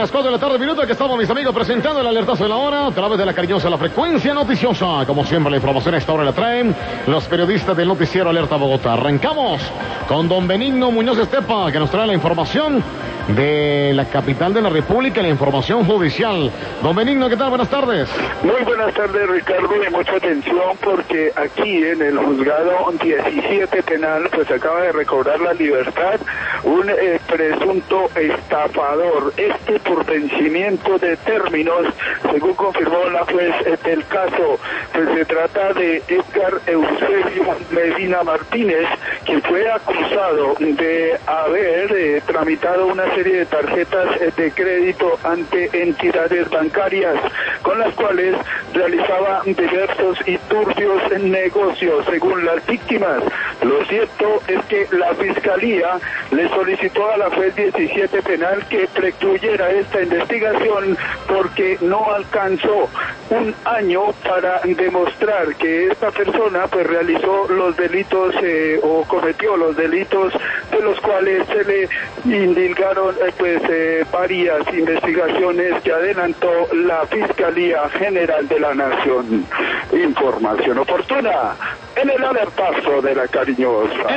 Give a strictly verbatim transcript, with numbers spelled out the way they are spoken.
Las cuatro de la tarde, minuto, que estamos, mis amigos, presentando el alertazo de la hora a través de la cariñosa, la frecuencia noticiosa. Como siempre, la información a esta hora la traen los periodistas del noticiero Alerta Bogotá. Arrancamos con don Benigno Muñoz Estepa, que nos trae la información de la capital de la República, la información judicial. Don Benigno, ¿qué tal? Buenas tardes. Muy buenas tardes, Ricardo, y mucha atención porque aquí en el juzgado diecisiete penal pues acaba de recobrar la libertad un eh, presunto estafador, este por vencimiento de términos, según confirmó la juez eh, del caso. Pues se trata de Edgar Eusebio Medina Martínez, quien fue acusado de haber eh, tramitado una serie de tarjetas eh, de crédito ante entidades bancarias, con las cuales realizaba diversos y turbios negocios, según las víctimas. Lo cierto es que la Fiscalía le solicitó a la juez diecisiete penal que precluyera esta investigación porque no alcanzó un año para demostrar que esta persona pues realizó los delitos eh, o cometió los delitos de los cuales se le indilgaron eh, pues eh, varias investigaciones que adelantó la Fiscalía General de la Nación. Información oportuna en el alertazo de la cariñosa.